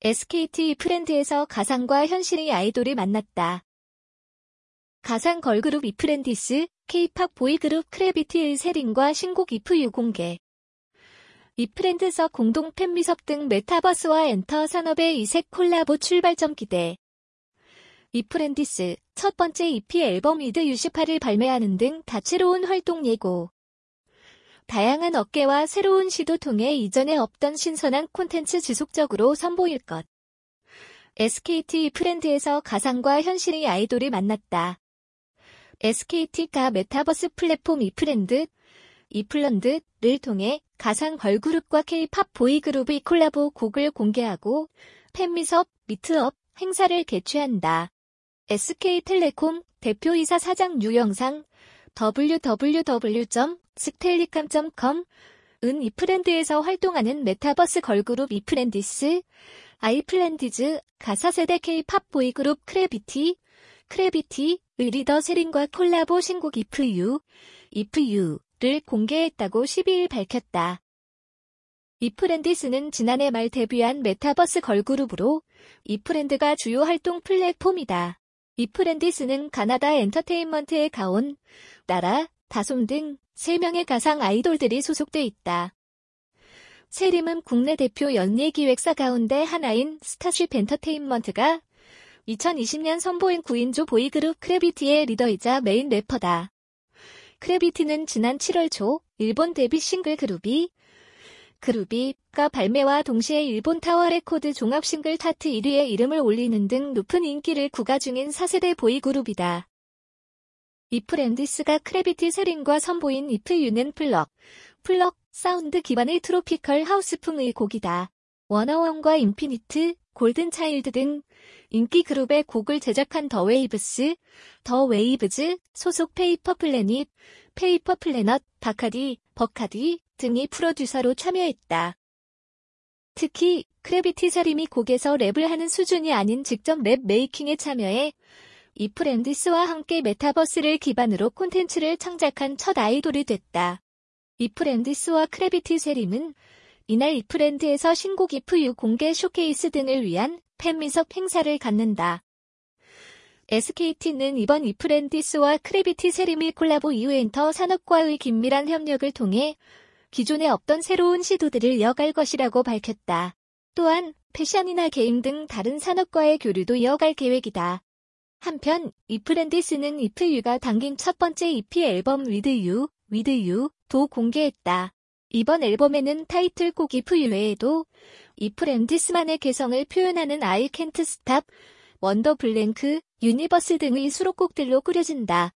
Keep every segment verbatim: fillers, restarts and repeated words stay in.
에스케이티 이프랜드에서 가상과 현실의 아이돌이 만났다. 가상 걸그룹 이프랜디스, K-팝 보이그룹 크래비티의 세린과 신곡 이프유 공개. 이프랜드서 공동 팬미섭 등 메타버스와 엔터 산업의 이색 콜라보 출발점 기대. 이프랜디스 첫 번째 이피 앨범 위드 유십팔을 발매하는 등 다채로운 활동 예고. 다양한 어깨와 새로운 시도 통해 이전에 없던 신선한 콘텐츠 지속적으로 선보일 것. 에스케이티 이프랜드에서 가상과 현실의 아이돌이 만났다. 에스케이티가 메타버스 플랫폼 이프랜드, 이플런드를 통해 가상 걸그룹과 K-팝 보이그룹의 콜라보 곡을 공개하고 팬미섭, 미트업 행사를 개최한다. 에스케이텔레콤 대표이사 사장 유영상 더블유 더블유 더블유 점 스텔리캄 점 컴은 이프랜드에서 활동하는 메타버스 걸그룹 이프랜디스, 아이플랜디즈, 가사세대 K-팝 보이그룹 크래비티, 크래비티의 리더 세린과 콜라보 신곡 이프유, 이프유를 공개했다고 십이일 밝혔다. 이프랜디스는 지난해 말 데뷔한 메타버스 걸그룹으로 이프랜드가 주요 활동 플랫폼이다. 이프랜디스는 가나다 엔터테인먼트의 가온, 나라, 다솜 등 세 명의 가상 아이돌들이 소속돼 있다. 세림은 국내 대표 연예기획사 가운데 하나인 스타쉽 엔터테인먼트가 이천이십년 선보인 구인조 보이그룹 크래비티의 리더이자 메인 래퍼다. 크래비티는 지난 칠월 초 일본 데뷔 싱글 그루비, 그루비가 발매와 동시에 일본 타워 레코드 종합 싱글 차트 일 위에 이름을 올리는 등 높은 인기를 구가 중인 사세대 보이그룹이다. 이프랜디스가 크래비티 세린과 선보인 이프유는 플럭, 플럭 사운드 기반의 트로피컬 하우스풍의 곡이다. 워너원과 인피니트, 골든차일드 등 인기 그룹의 곡을 제작한 더 웨이브스, 더 웨이브즈 소속 페이퍼 플래닛, 페이퍼 플래닛, 바카디, 버카디 등이 프로듀서로 참여했다. 특히 크래비티 세림이 곡에서 랩을 하는 수준이 아닌 직접 랩 메이킹에 참여해 이프랜디스와 함께 메타버스를 기반으로 콘텐츠를 창작한 첫 아이돌이 됐다. 이프랜디스와 크래비티 세림은 이날 이프랜드에서 신곡 이프유 공개 쇼케이스 등을 위한 팬미섭 행사를 갖는다. 에스케이티는 이번 이프랜디스와 크래비티 세림의 콜라보 이후 엔터 산업과의 긴밀한 협력을 통해 기존에 없던 새로운 시도들을 이어갈 것이라고 밝혔다. 또한 패션이나 게임 등 다른 산업과의 교류도 이어갈 계획이다. 한편 이프랜디스는 이프유가 당긴 첫 번째 이피 앨범 위드 유, 위드 유도 공개했다. 이번 앨범에는 타이틀곡 이프유 외에도 이프랜디스만의 개성을 표현하는 I Can't Stop, 원더 블랭크, 유니버스 등의 수록곡들로 꾸려진다.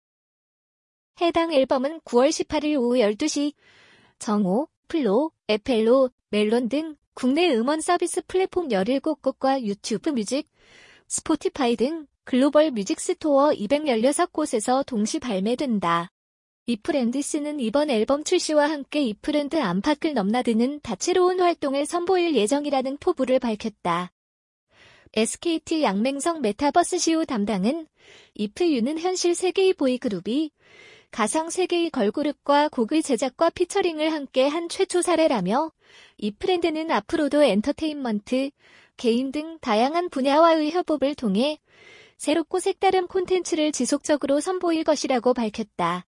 해당 앨범은 구월 십팔일 오후 열두시 정오, 플로, 에펠로, 멜론 등 국내 음원 서비스 플랫폼 열일곱 곳과 유튜브 뮤직, 스포티파이 등 글로벌 뮤직 스토어 이백십육 곳에서 동시 발매된다. 이프랜디스는 이번 앨범 출시와 함께 이프랜드 안팎을 넘나드는 다채로운 활동을 선보일 예정이라는 포부를 밝혔다. 에스케이티 양맹성 메타버스 시우 담당은 이프유는 현실 세계의 보이그룹이 가상 세계의 걸그룹과 곡의 제작과 피처링을 함께 한 최초 사례라며 이프랜드는 앞으로도 엔터테인먼트, 게임 등 다양한 분야와의 협업을 통해 새롭고 색다른 콘텐츠를 지속적으로 선보일 것이라고 밝혔다.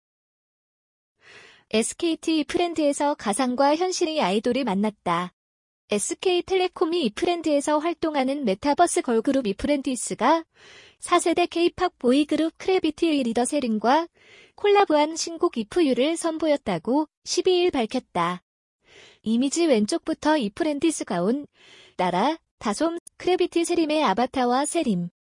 에스케이티 이프랜드에서 가상과 현실의 아이돌이 만났다. 에스케이텔레콤이 이프랜드에서 활동하는 메타버스 걸그룹 이프랜디스가 사세대 K-팝 보이그룹 크래비티의 리더 세린과 콜라보한 신곡 이프유를 선보였다고 십이일 밝혔다. 이미지 왼쪽부터 이프랜디스가 온 나라, 다솜, 크래비티 세림의 아바타와 세림,